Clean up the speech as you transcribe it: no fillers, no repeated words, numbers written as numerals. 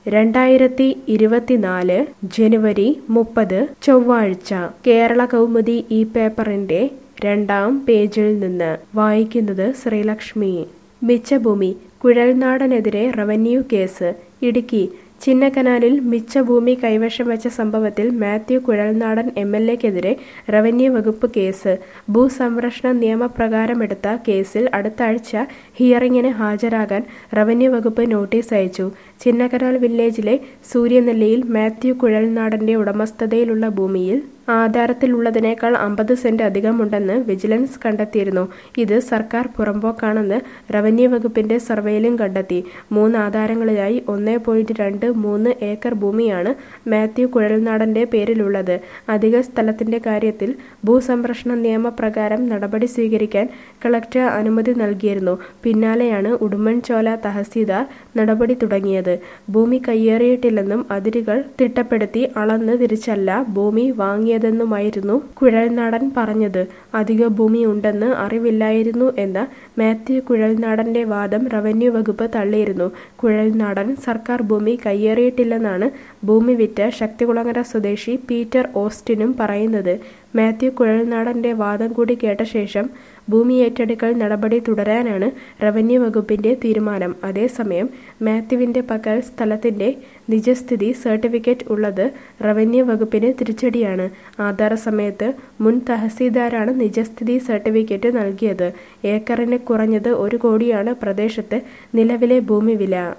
2024 ജനുവരി 30 ചൊവ്വാഴ്ച കേരള കൗമുദി ഈ പേപ്പറിന്റെ 2-ാം പേജിൽ നിന്ന് വായിക്കുന്നത് ശ്രീലക്ഷ്മി. മിച്ചഭൂമി കുഴൽനാടനെതിരെ റവന്യൂ കേസ്. ഇടുക്കി ചിന്നക്കനാലിൽ മിച്ചഭൂമി കൈവശം വെച്ച സംഭവത്തിൽ മാത്യു കുഴൽനാടൻ എംഎൽഎക്കെതിരെ റവന്യൂ വകുപ്പ് കേസ്. ഭൂസംരക്ഷണ നിയമപ്രകാരമെടുത്ത കേസിൽ അടുത്ത ആഴ്ച ഹിയറിംഗിന് ഹാജരാകാൻ റവന്യൂ വകുപ്പ് നോട്ടീസ് അയച്ചു. ചിന്നക്കനാൽ വില്ലേജിലെ സൂര്യനെല്ലിയിൽ മാത്യു കുഴൽനാടന്റെ ഉടമസ്ഥതയിലുള്ള ഭൂമിയിൽ ആധാരത്തിലുള്ളതിനേക്കാൾ 50 സെന്റ് അധികമുണ്ടെന്ന് വിജിലൻസ് കണ്ടെത്തിയിരുന്നു. ഇത് സർക്കാർ പുറമ്പോക്കാണെന്ന് റവന്യൂ വകുപ്പിന്റെ സർവേയിലും കണ്ടെത്തി. 3 ആധാരങ്ങളിലായി 1.23 ഏക്കർ ഭൂമിയാണ് മാത്യു കുഴൽനാടന്റെ പേരിലുള്ളത്. അധിക സ്ഥലത്തിന്റെ കാര്യത്തിൽ ഭൂസംരക്ഷണ നിയമപ്രകാരം നടപടി സ്വീകരിക്കാൻ കളക്ടർ അനുമതി നൽകിയിരുന്നു. പിന്നാലെയാണ് ഉടുമ്പൻചോല തഹസീൽദാർ നടപടി തുടങ്ങിയത്. ഭൂമി കയ്യേറിയിട്ടില്ലെന്നും അതിരുകൾ തിട്ടപ്പെടുത്തി അളന്ന് തിരിച്ചല്ല ഭൂമി വാങ്ങിയതെന്നുമായിരുന്നു കുഴൽനാടൻ പറഞ്ഞത്. അധിക ഭൂമി ഉണ്ടെന്ന് അറിവില്ലായിരുന്നു എന്ന മാത്യു കുഴൽനാടന്റെ വാദം റവന്യൂ വകുപ്പ് തള്ളിയിരുന്നു. കുഴൽനാടൻ സർക്കാർ ഭൂമി കയ്യേറിയിട്ടില്ലെന്നാണ് ഭൂമി വിറ്റ ശക്തികുളങ്ങര സ്വദേശി പീറ്റർ ഓസ്റ്റിനും പറയുന്നത്. മാത്യു കുഴൽനാടന്റെ വാദം കൂടി കേട്ട ശേഷം ഭൂമി ഏറ്റെടുക്കൽ നടപടി തുടരാനാണ് റവന്യൂ വകുപ്പിന്റെ തീരുമാനം. അതേസമയം മാത്യുവിന്റെ പക്കൽ സ്ഥലത്തിന്റെ നിജസ്ഥിതി സർട്ടിഫിക്കറ്റ് ഉള്ളത് റവന്യൂ വകുപ്പിന് തിരിച്ചടിയാണ്. ആധാര സമയത്ത് മുൻ തഹസീൽദാരാണ് നിജസ്ഥിതി സർട്ടിഫിക്കറ്റ് നൽകിയത്. ഏക്കറിന് കുറഞ്ഞത് 1 കോടിയാണ് പ്രദേശത്ത് നിലവിലെ ഭൂമി വില.